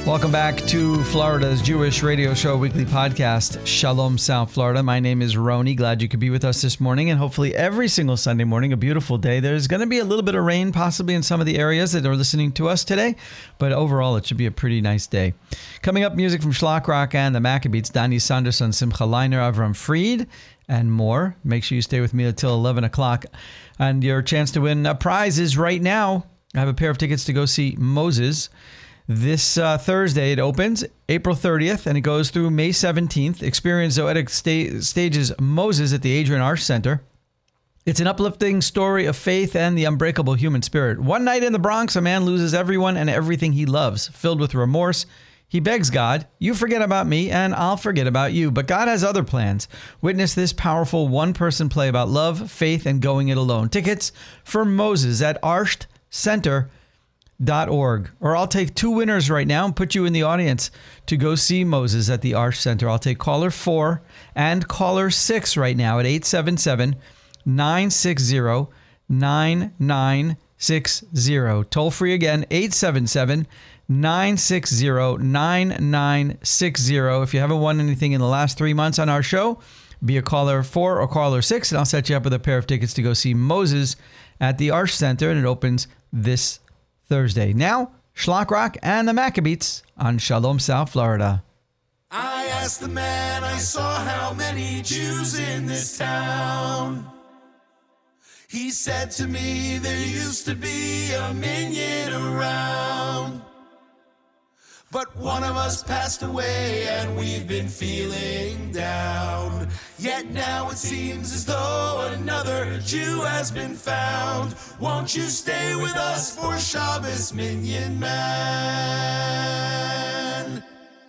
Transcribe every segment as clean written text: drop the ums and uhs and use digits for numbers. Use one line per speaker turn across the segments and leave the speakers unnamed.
Welcome back to Florida's Jewish radio show weekly podcast, Shalom South Florida. My name is Roni. Glad you could be with us this morning, and hopefully every single Sunday morning, a beautiful day. There's going to be a little bit of rain possibly in some of the areas that are listening to us today, but overall it should be a pretty nice day. Coming up, music from Shlock Rock and the Maccabeats, Danny Sanderson, Simcha Leiner, Avram Fried, and more. Make sure you stay with me until 11 o'clock. And your chance to win a prize is right now. I have a pair of tickets to go see Moses. This Thursday, it opens April 30th, and it goes through May 17th. Experience Zoetic stages Moses at the Adrian Arsh Center. It's an uplifting story of faith and the unbreakable human spirit. One night in the Bronx, a man loses everyone and everything he loves. Filled with remorse, he begs God, "You forget about me, and I'll forget about you." But God has other plans. Witness this powerful one-person play about love, faith, and going it alone. Tickets for Moses at arshcenter.org. Or I'll take two winners right now and put you in the audience to go see Moses at the Arsh Center. I'll take caller 4 and caller 6 right now at 877-960-9960. Toll free again, 877-960-9960. If you haven't won anything in the last 3 months on our show, be a caller 4 or caller 6, and I'll set you up with a pair of tickets to go see Moses at the Arsh Center, and it opens this Thursday. Now, Shlock Rock and the Maccabeats on Shalom South Florida.
I asked the man I saw how many Jews in this town. He said to me there used to be a minyan around. But one of us passed away and we've been feeling down. Yet now it seems as though another Jew has been found. Won't you stay with us for Shabbos, Minyan Man?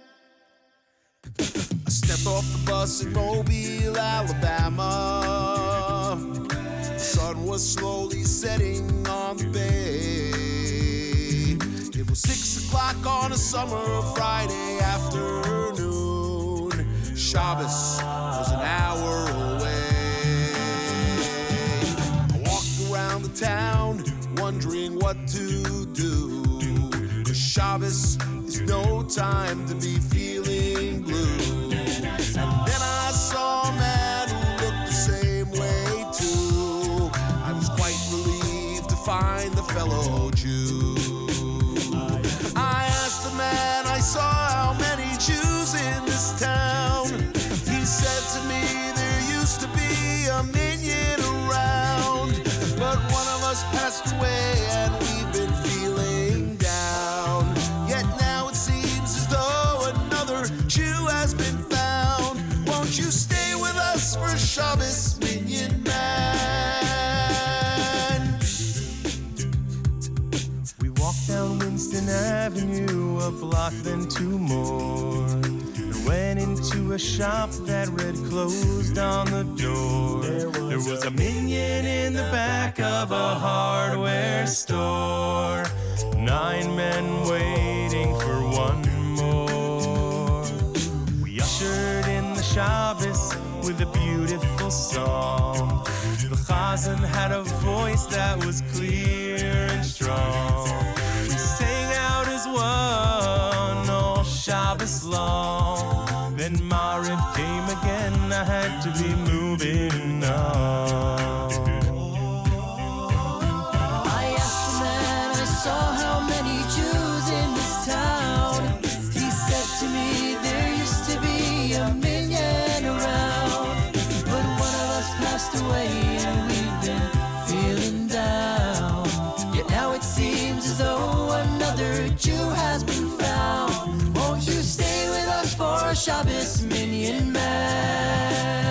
I stepped off the bus in Mobile, Alabama. The sun was slowly setting on the bay. It was 6 o'clock on a summer Friday afternoon. Shabbos was an hour away. I walked around the town wondering what to do. 'Cause Shabbos is no time to be feeling blue. And then I saw a man who looked the same way too. I was quite relieved to find the fellow Jew. I asked the man I saw how many Jews in this town. He said to me there used to be a minyan around. But one of us passed away and we've been feeling down. Yet now it seems as though another Jew has been found. Won't you stay with us for Shabbos, Minyan Man? We walked down Winston Avenue, a block then 2 more, and went into a shop that read closed on the door. There was a minyan in the back of a hardware store. 9 men waiting for one more. We ushered in the Shabbos with a beautiful song. The Chazan had a voice that was clear and strong. We sang out as one all Shabbos long. Then Mariv came again, I had to be moving on.
I asked the man I saw how many Jews in this town. He said to me there used to be a minyan around. But one of us passed away and we've been feeling down. Yet now it seems as though another Jew has been found. Won't you stay with us for Shabbos, Minyan Man?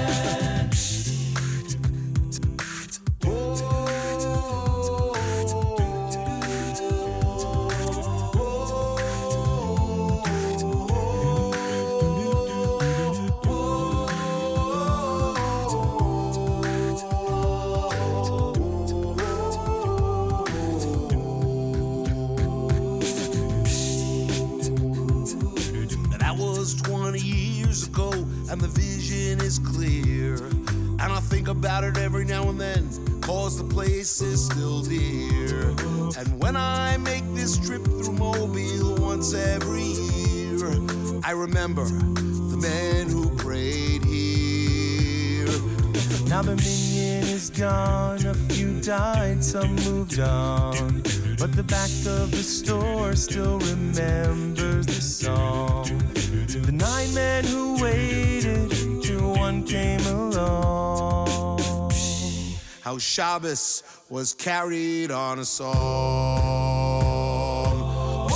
That was 20 years ago, and the vision is clear. And I think about it every now and then, cause the place is still dear. And when I I make this trip through Mobile once every year, I remember the men who prayed here. Now the minion is gone, a few died, some moved on, but the back of the store still remembers the song. The 9 men who waited till one came along. How Shabbos was carried on a song. Whoa,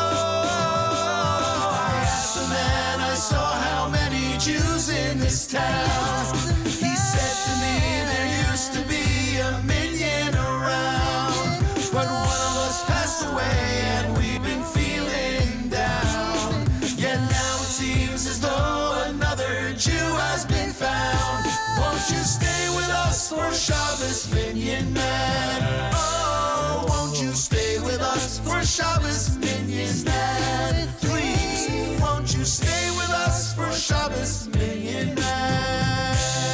I asked the man I saw how many Jews in this town. He said to me there used to be a million around, but one of us passed away and we've been feeling down. Yet now it seems as though another Jew has been found. Won't you stay with us for Shabbos, Minyan Man? Oh, won't you stay with us for Shabbos, Minyan Man? Please, won't you stay with us for Shabbos, Minyan Man?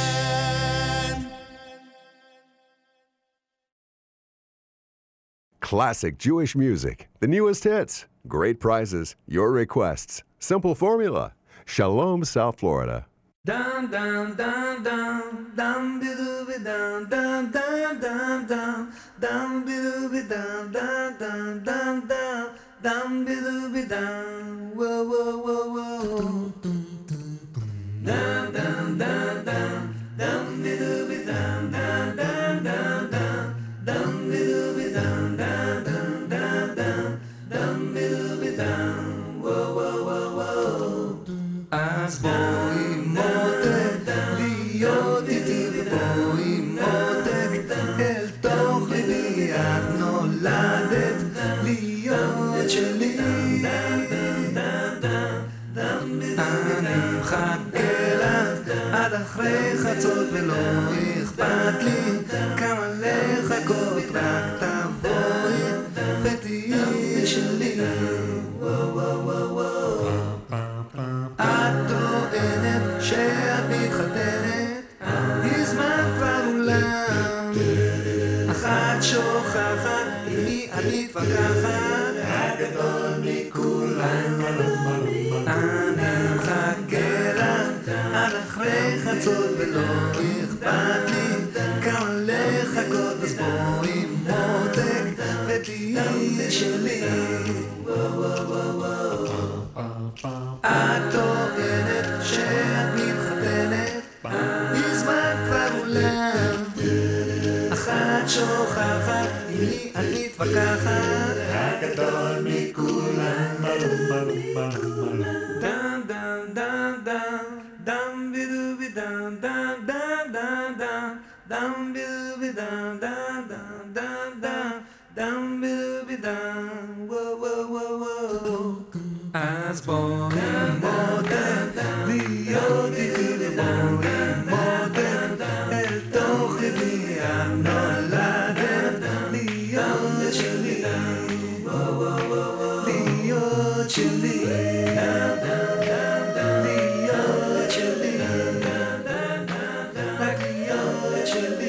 Classic Jewish music, the newest hits, great prizes, your requests. Simple formula. Shalom, South Florida.
Dum dum dum dum dum be dum dum dum dum dum dum be dum dum dum dum dum dum be dum. Whoa whoa whoa whoa. Dum dum dum dum dum be dum dum dum dum dum dum be dum dum dum dum dum dum be dum. Whoa whoa whoa whoa. As boy motek להיות איתי ובואי מותק אל תוך ליבי את נולדת להיות שלי. אני מחכה לך עד אחרי חצות ולא אכפת לי כמה לחכות, רק תבואי ותהיי שלי. את טוענת שאת מתחתנת, הזמן כבר אולם, אחת שוכחת, היא אני מתווכחת, הגדול מכולם. אני מחכה לך עד אחרי חצות ולא אכפת לי כמה לחכות, אז בואי מותק ותהיי שלי. את טוענת שאת מתחתנת, הזמן כבר אולם, אחת שוכחת, היא אני מתווכחת, הגדול מכולם. דם דם דם דם דם בידובי דם דם דם דם דם דם בידובי דם דם דם דם דם דם בידובי דם. וואו וואו וואו וואו. אז בואי מותק להיות איתי ובואי מותק אל תוך ליבי את נולדת להיות שלי, להיות שלי, להיות שלי, רק להיות שלי.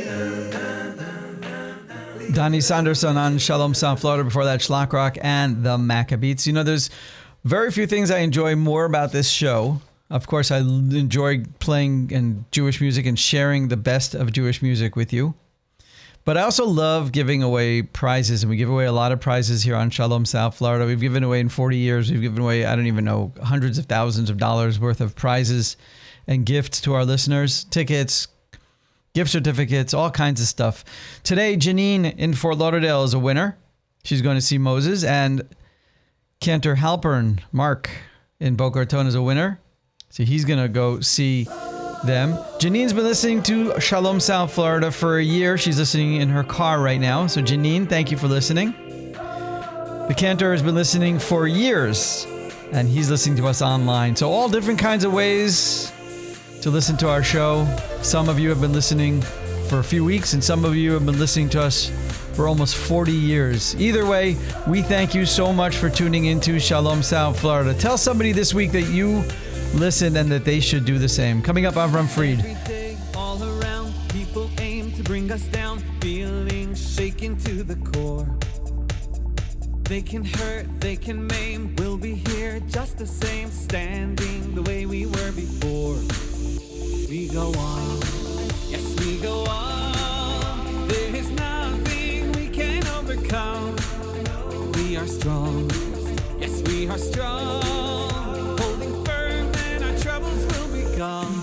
Donnie Sanderson on Shalom South Florida. Before that, Shlock Rock and the Maccabeats. You know, there's very few things I enjoy more about this show. Of course, I enjoy playing and Jewish music and sharing the best of Jewish music with you. But I also love giving away prizes, and we give away a lot of prizes here on Shalom South Florida. We've given away in 40 years, we've given away, I don't even know, hundreds of thousands of dollars worth of prizes and gifts to our listeners. Tickets, gift certificates, all kinds of stuff. Today, Janine in Fort Lauderdale is a winner. She's going to see Moses. And Cantor Halpern, Mark in Boca Raton, is a winner. So he's going to go see them. Janine's been listening to Shalom South Florida for a year. She's listening in her car right now. So Janine, thank you for listening. The Cantor has been listening for years, and he's listening to us online. So all different kinds of ways to listen to our show. Some of you have been listening for a few weeks, and some of you have been listening to us for almost 40 years. Either way, we thank you so much for tuning into Shalom South Florida. Tell somebody this week that you listened and that they should do the same. Coming up, Avram Fried.
Every day, all around, people aim to bring us down, feeling shaken to the core. They can hurt, they can maim. We'll be here just the same, standing the way we were before. We go on, yes, we go on. There is nothing we can overcome. We are strong, yes, we are strong. Holding firm and our troubles will be gone.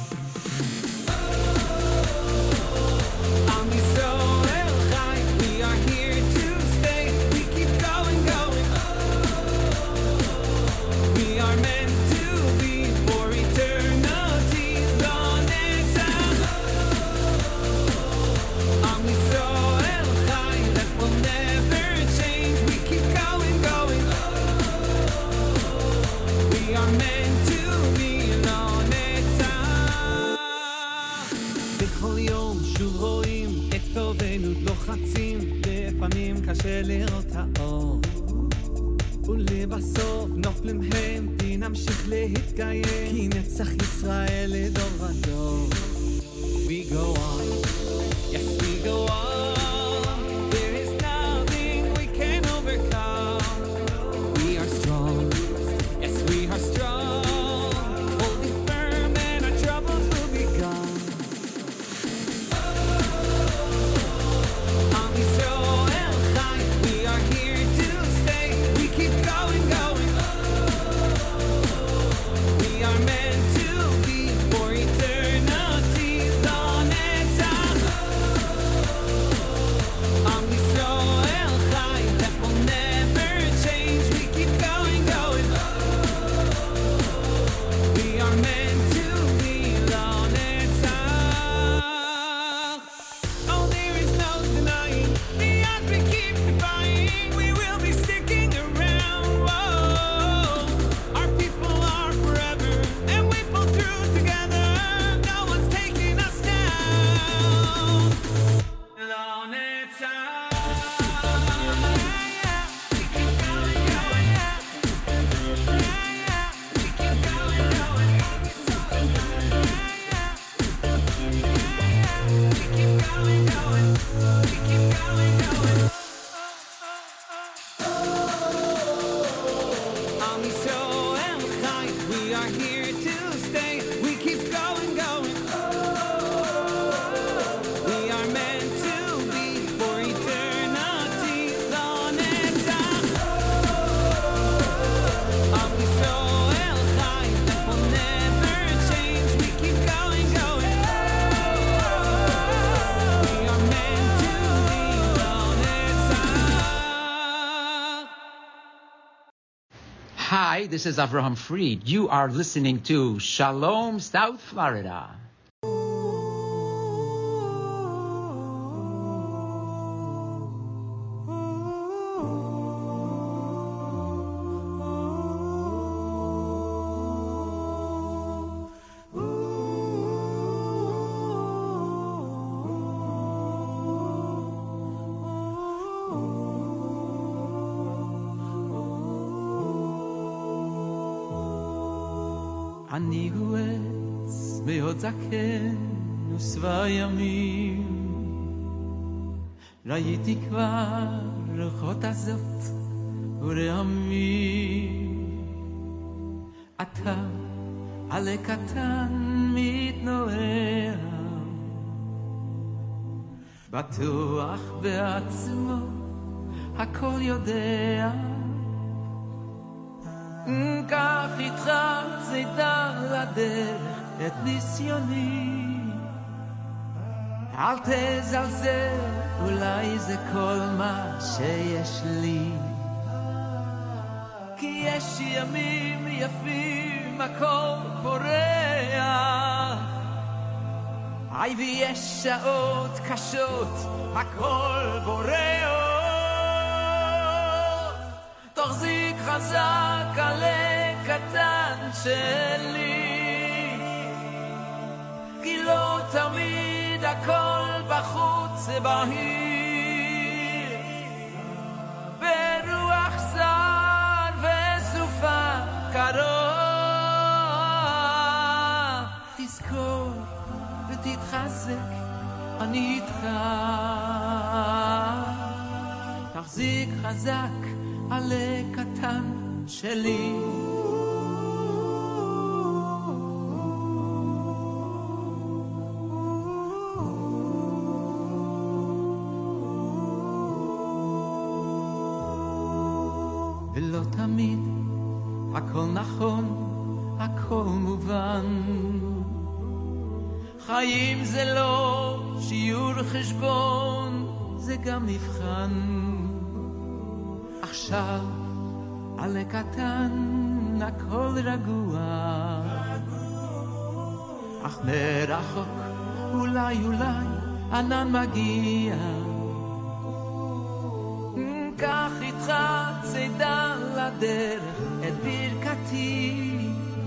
Am Yisrael Chai, we are here to stay. We keep going, going. We are meant to be for eternity. Am Yisrael Chai, that will never change. We keep going, going. We are meant to be בכל יום שוב רואים את טובנו לוחצים, לפעמים קשה לראות האור, ולבסוף נופלים הם, נמשיך להתקיים, כי נצח ישראל לדור ודור. We go on, yes we go on. There is nothing we can overcome. We are strong, yes we are strong. Holding firm and our troubles will be gone. Am Yisrael Chai, we are here to stay. We keep going, going. We are meant to be for eternity. Am Yisrael Chai, that will never change. We keep going, going. We are meant to be L'Netzach. Oh, there is no denying the odds we keep defying. We will be sticking around. Whoa. Our people are forever, and we pull through together. No one's taking us down. L'Netzach. We keep going, going. We keep going, going. We keep going, going. We keep going, going. Am Yisrael Chai, we are here to stay. We keep going, going. We are meant to be for eternity. L'Netzach. Am Yisrael Chai, that will never change. We keep going, going. We are meant to be L'Netzach.
Hi, this is Avraham Fried. You are listening to Shalom, South Florida.
אני הוא עץ מאוד זקן ושבע ימים, ראיתי כבר רוחות הזאת ורעמים. אתה עלה קטן מתנועע, בטוח בעצמו הכל יודע. קח איתך צידה לדרך את ניסיוני, אל תזלזל, אולי זה כל מה שיש לי. כי יש ימים יפים, הכל פורח, היי ויש שעות קשות, הכל בורח. תחזיק חזק עלה קטן שלי, כי לא תמיד הכל בחוץ בהיר, ברוח זר וסופה קרוב. תזכור ותתחזק, אני איתך. תחזיק חזק עלה קטן שלי. ולא תמיד הכל נכון, הכל מובן. חיים זה לא שיעור חשבון, זה גם מבחן. עכשיו עלה קטן, הכל רגוע, אך מרחוק אולי ענן מגיע. קח איתך צידה לדרך את ברכתי,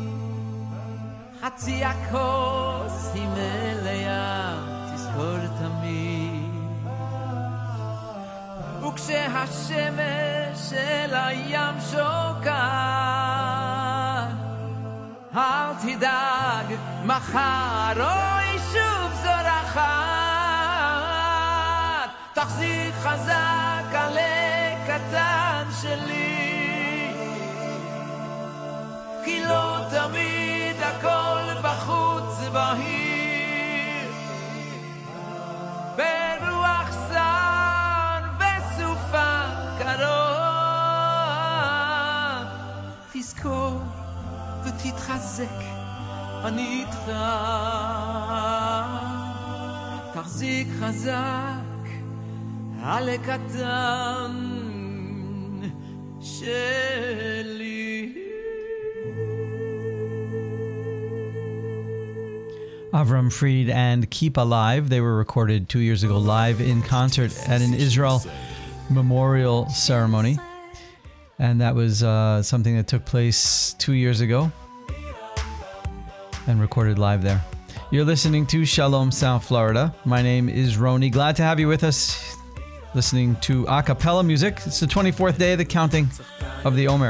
חצי הכוס היא מלאה, תזכור תמיד. וכשהשמש של הים שוקעת, אל תדאג, מחר אוי שוב זורחת. תחזיק חזק עלה קטן שלי, כי לא תמיד הכל בחוץ בהיר. ברוח סער וסופה קרה, תזכור ותתחזק, אני איתך. תחזיק חזק עלה קטן שלי.
Avram Fried and Keep Alive. They were recorded 2 years ago live in concert at an Israel memorial ceremony. And that was something that took place 2 years ago and recorded live there. You're listening to Shalom South Florida. My name is Roni. Glad to have you with us, listening to a cappella music. It's the 24th day of the counting of the Omer.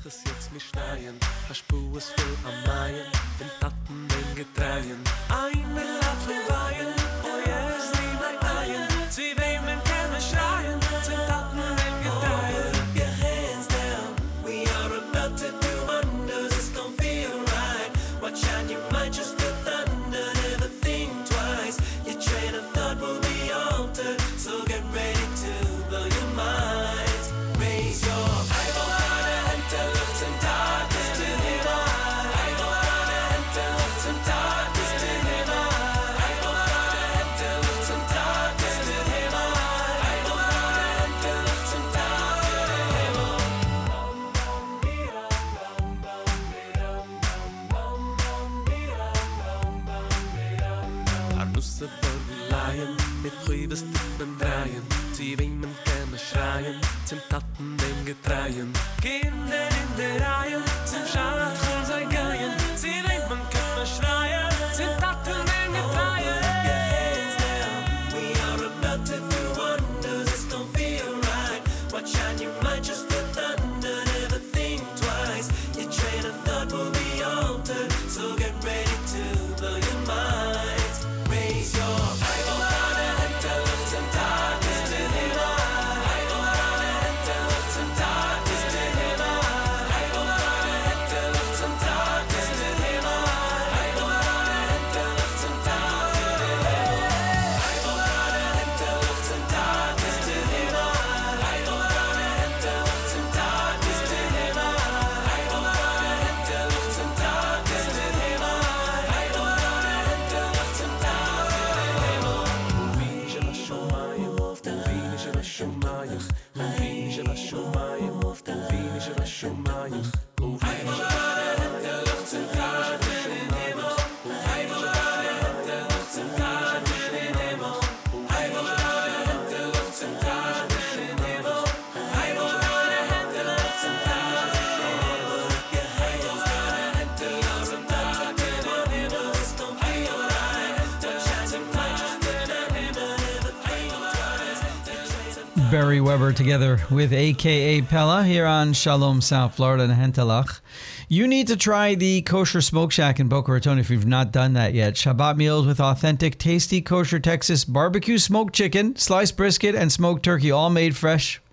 Barry Weber together with AKA Pella here on Shalom South Florida and Hentelach. You need to try the Kosher Smoke Shack in Boca Raton if you've not done that yet. Shabbat meals with authentic, tasty kosher Texas barbecue smoked chicken, sliced brisket, and smoked turkey, all made fresh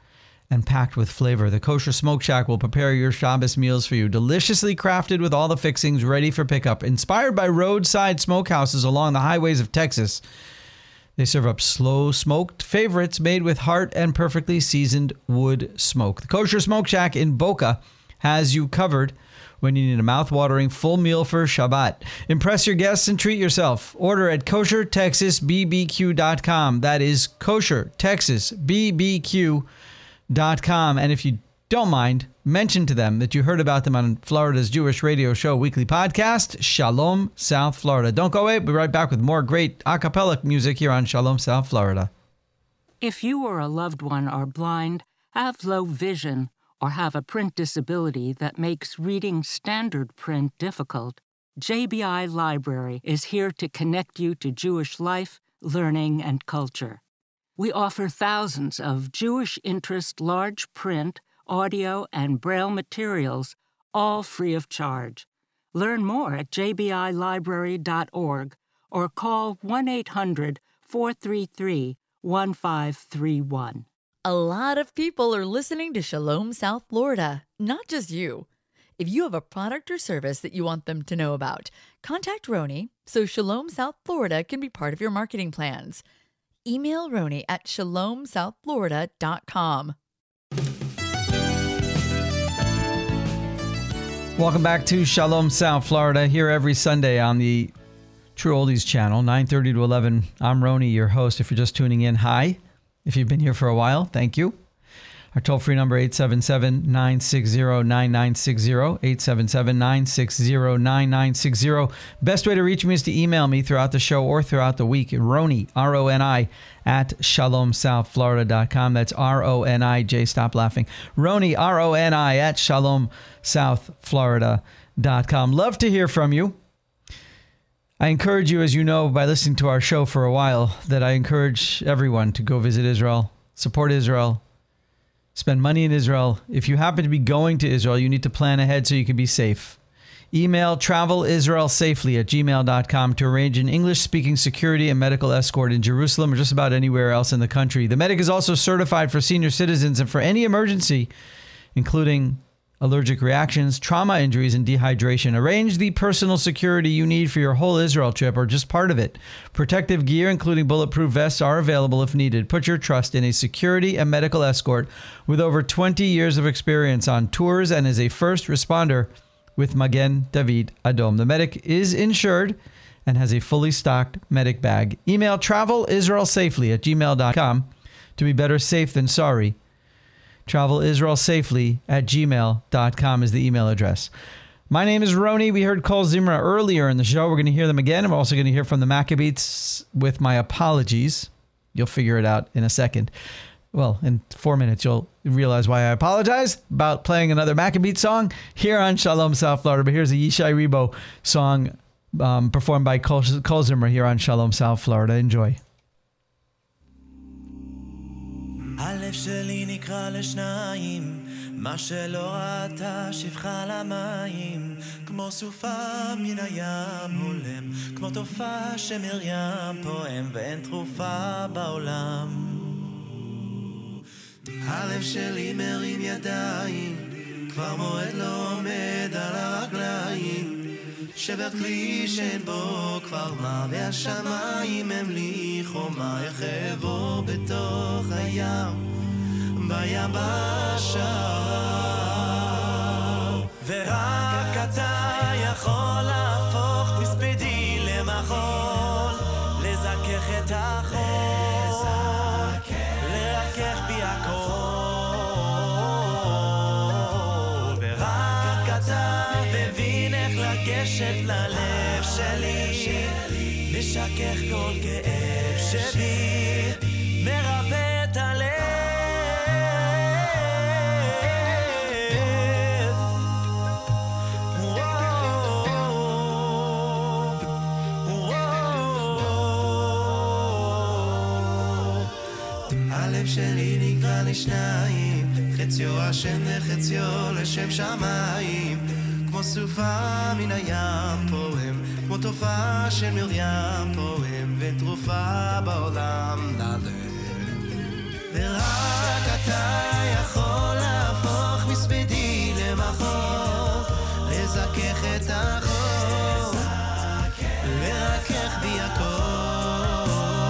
and packed with flavor. The Kosher Smoke Shack will prepare your Shabbos meals for you, deliciously crafted with all the fixings ready for pickup. Inspired by roadside smokehouses along the highways of Texas, they serve up slow-smoked favorites made with heart and perfectly seasoned wood smoke. The Kosher Smoke Shack in Boca has you covered when you need a mouth-watering full meal for Shabbat. Impress your guests and treat yourself. Order at koshertexasbbq.com. That is koshertexasbbq.com. And if you don't mind, mention to them that you heard about them on Florida's Jewish radio show weekly podcast, Shalom South Florida. Don't go away. We'll be right back with more great a cappella music here on Shalom South Florida.
If you or a loved one are blind, have low vision, or have a print disability that makes reading standard print difficult, JBI Library is here to connect you to Jewish life, learning, and culture. We offer thousands of Jewish interest large print, audio, and Braille materials, all free of charge. Learn more at jbilibrary.org or call 1-800-433-1531.
A lot of people are listening to Shalom South Florida, not just you. If you have a product or service that you want them to know about, contact Roni so Shalom South Florida can be part of your marketing plans. Email Roni at shalomsouthflorida.com.
Welcome back to Shalom South Florida, here every Sunday on the True Oldies channel, 9:30 to 11. I'm Roni, your host. If you're just tuning in, hi. If you've been here for a while, thank you. Our toll-free number, 877-960-9960, 877-960-9960. Best way to reach me is to email me throughout the show or throughout the week, Roni, R-O-N-I, at shalomsouthflorida.com. That's R-O-N-I-J, stop laughing. Roni, R-O-N-I, at shalomsouthflorida.com. Love to hear from you. I encourage you, as you know, by listening to our show for a while, that I encourage everyone to go visit Israel, support Israel, spend money in Israel. If you happen to be going to Israel, you need to plan ahead so you can be safe. Email travelisraelsafely@gmail.com to arrange an English-speaking security and medical escort in Jerusalem or just about anywhere else in the country. The medic is also certified for senior citizens and for any emergency, including allergic reactions, trauma injuries, and dehydration. Arrange the personal security you need for your whole Israel trip or just part of it. Protective gear, including bulletproof vests, are available if needed. Put your trust in a security and medical escort with over 20 years of experience on tours and as a first responder with Magen David Adom. The medic is insured and has a fully stocked medic bag. Email travelisraelsafely@gmail.com to be better safe than sorry. travelisraelsafely@gmail.com is the email address. My name is Roni. We heard Kol Zimra earlier in the show. We're going to hear them again. We're also going to hear from the Maccabees with my apologies. You'll figure it out in a second. Well, in 4 minutes, you'll realize why I apologize about playing another Maccabee song here on Shalom South Florida. But here's a Yishai Rebo song performed by Kol Zimra here on Shalom South Florida. Enjoy.
הלב שלי נקרא לשניים, מה שלא ראתה שפחה למים, כמו סופה מן הים הולם, כמו תופעה שמרים פועם ואין תרופה בעולם. הלב שלי מרים ידיים, כבר מועד לא עומד על הרגליים, שבר כלי שאין בו כבר מה, והשמיים הם לי חומה, יחבור בתוך הים, ביבשה, ורק אתה יכול להפוך מספידי למחול, לזכך את החול, לרכך בי הכל, ורק אתה מבין איך לגשת ללב שלי, משכך כל כאב שבי, מרפא את הלב. הלב שלי נקרא לשניים, חציו השם וחציו לשם שמיים, כמו סופה מן הים פועם, כמו תופעה של מרים פועם, ותרופה בעולם ללב, ורק אתה יכול את החור, לרכך בי הכל,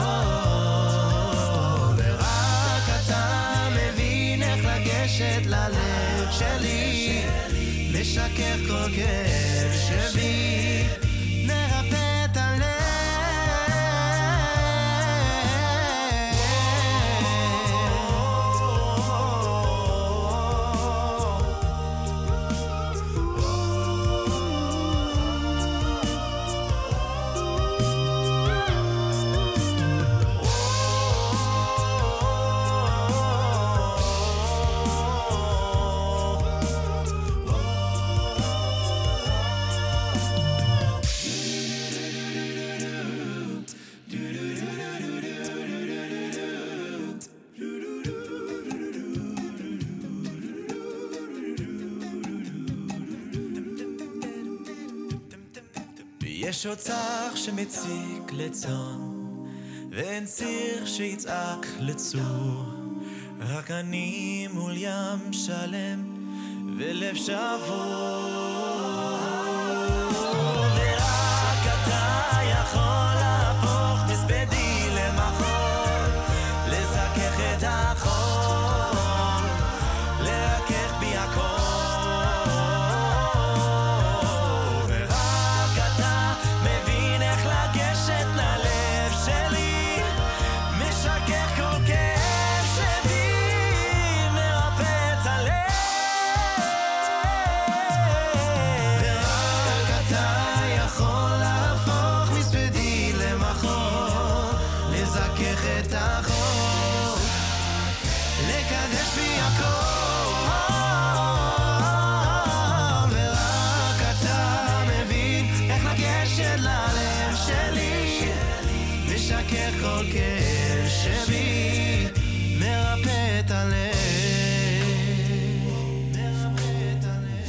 ורק אתה מבין איך לגשת ללב שלי, לשכך כל כאב שבי, נרפא את הלב. יש אוצר שמציק לצאן, ואין ציר שיצעק לצור, רק אני מול ים שלם ולב שבור, ורק אתה יכול להפוך מספדי למחול, לזכך את החול, לרכך בי הכל, כל כאב שבי, מרפא את הלב, מרפא את הלב.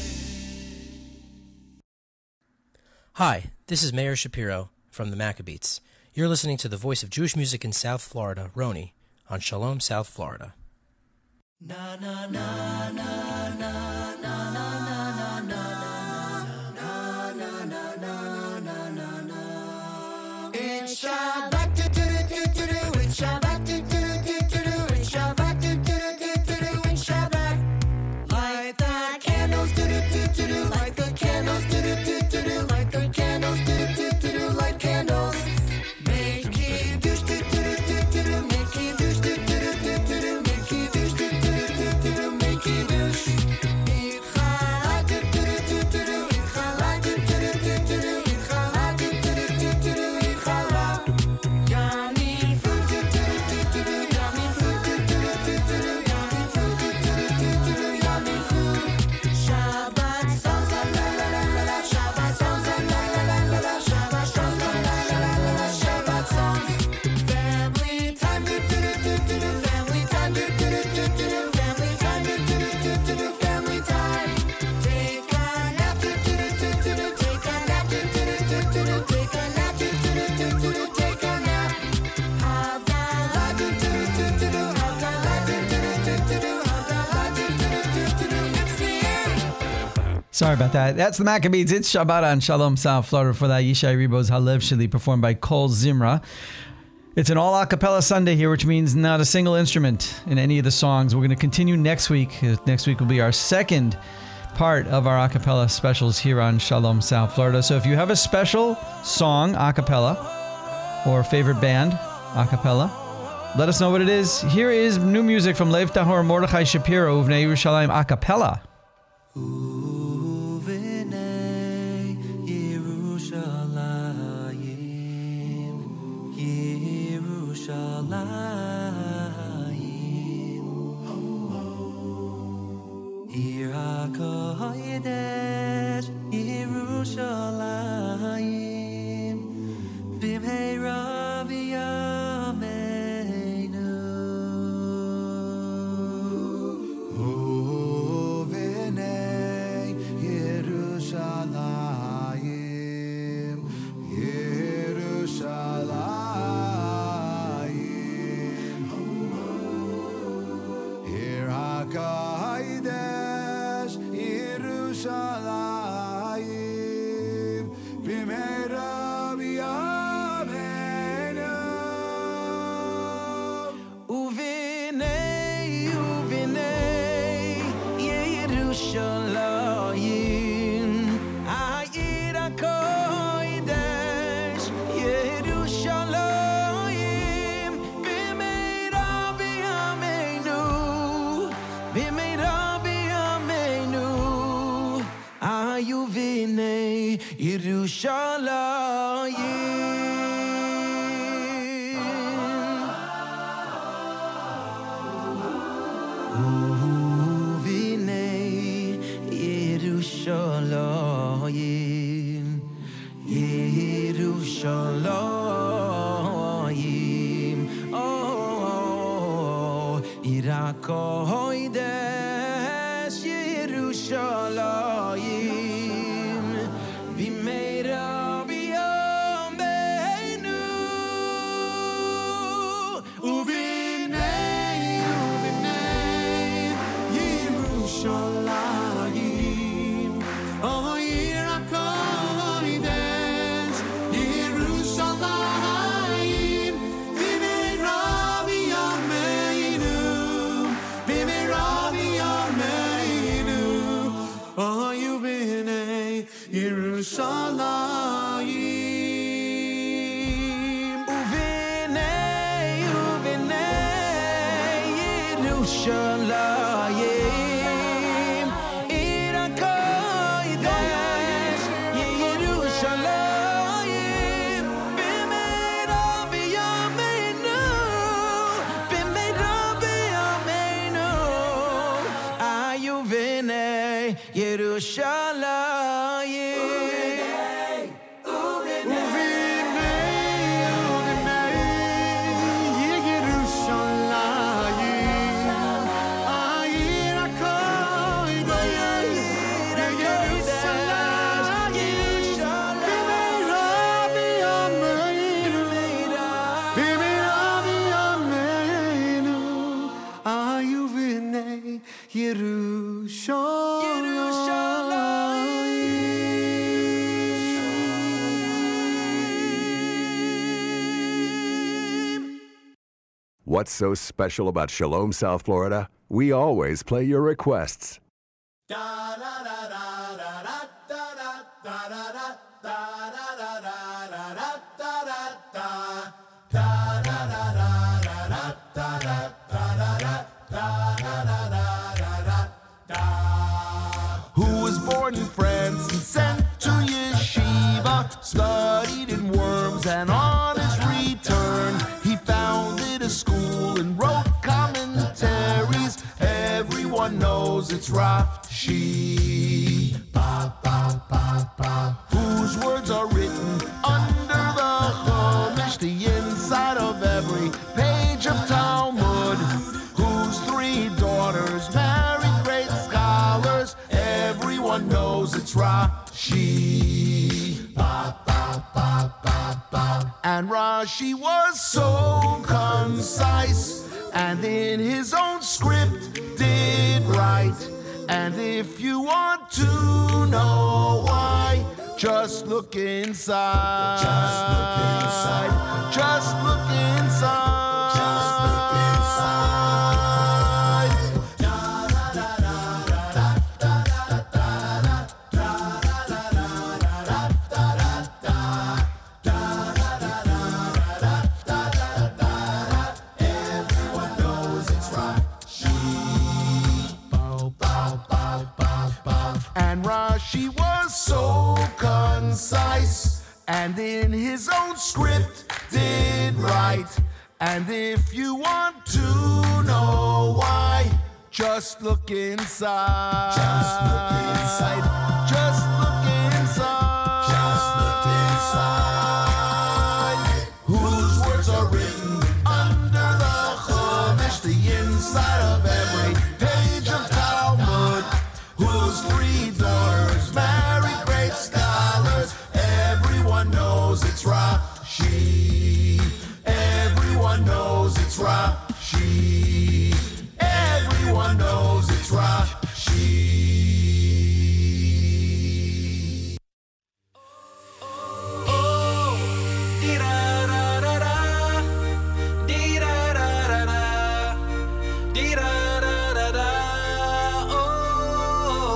Hi, this is Mayor Shapiro from the Maccabeats. You're listening to the voice of Jewish music in South Florida, Roni, on Shalom, South Florida.
Na na na na na na na na na na na na na na. It's Shabbat, it's Shabbat, it's Shabbat, it's Shabbat. Light the candles, light the candles, light the candles, light candles. Make kiddush, make kiddush, make kiddush, make kiddush.
Sorry about that. That's the Maccabees. It's Shabbat on Shalom, South Florida. For that, Yishai Ribo's Halev Sheli, performed by Kol Zimra. It's an all a cappella Sunday here, which means not a single instrument in any of the songs. We're going to continue next week. Next week will be our second part of our a cappella specials here on Shalom, South Florida. So if you have a special song a cappella or favorite band a cappella, let us know what it is. Here is new music from Lev Tahor Mordechai Shapiro, Uvnei Yerushalayim a cappella.
Yerushalayim, Ha'ir HaKodesh, Yerushalayim, B'meira b'yameinu, B'meira b'yameinu, Ayu v'nei Yerushalayim. Yerushalayim, Yerushalayim, oh, Irakoides, Yerushalayim, B'meira b'yameinu, uvinei Yerushalayim. Oh, Irakoides, Yerushalayim, B'meira b'yameinu, B'meira b'yameinu. Oh, you b'nei Yerushalayim, u'v'nei Yerushalayim. Irakoides, Yerushalayim, B'meira b'yameinu, B'meira b'yameinu. Ayu v'nei Yerushalayim.
What's so special about Shalom, South Florida? We always play your requests.
Who was born in France and sent to yeshiva, studied in Worms, and on his return he founded a school and wrote commentaries. Everyone knows it's Rashi. Whose words are written under the Chumash, the inside of every page of Talmud. Whose 3 daughters married great scholars. Everyone knows it's Rashi. And Rashi was so concise, and in his own script did write. And if you want to know why, just look inside. Just look inside. Just look inside. Just look inside. And Rashi was so concise, and in his own script did write. And if you want to know why, just look inside. Just look inside. Just look inside. Just look inside. Whose words are written under the Chumash, the inside of every page of Talmud. Whose 3 daughters married great scholars. Everyone knows it's Rashi. Everyone knows it's Rashi. Everyone knows it's Rashi. Oh, dee-da-da-da-da, dee-da-da-da-da, dee-da-da-da-da, oh.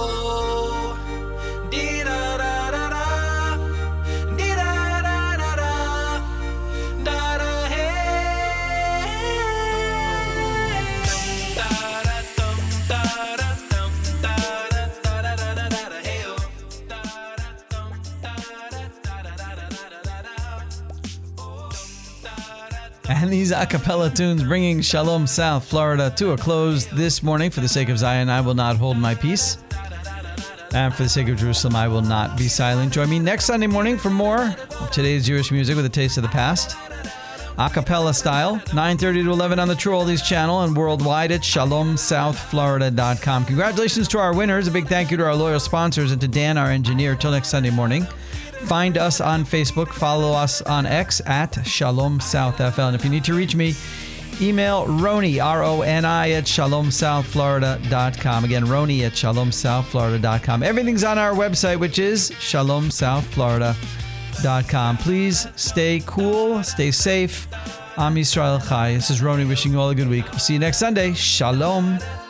And these a cappella tunes bringing Shalom South Florida to a close this morning. For the sake of Zion, I will not hold my peace. And for the sake of Jerusalem, I will not be silent. Join me next Sunday morning for more of today's Jewish music with a taste of the past. A cappella style, 9:30 to 11 on the True Oldies channel and worldwide at shalomsouthflorida.com. Congratulations to our winners. A big thank you to our loyal sponsors and to Dan, our engineer. Till next Sunday morning. Find us on Facebook. Follow us on X at ShalomSouthFL. And if you need to reach me, email Roni, R-O-N-I, at shalomsouthflorida.com. Again, Roni at shalomsouthflorida.com. Everything's on our website, which is shalomsouthflorida.com. Please stay cool, stay safe. Am Yisrael Chai. This is Roni wishing you all a good week. We'll see you next Sunday. Shalom.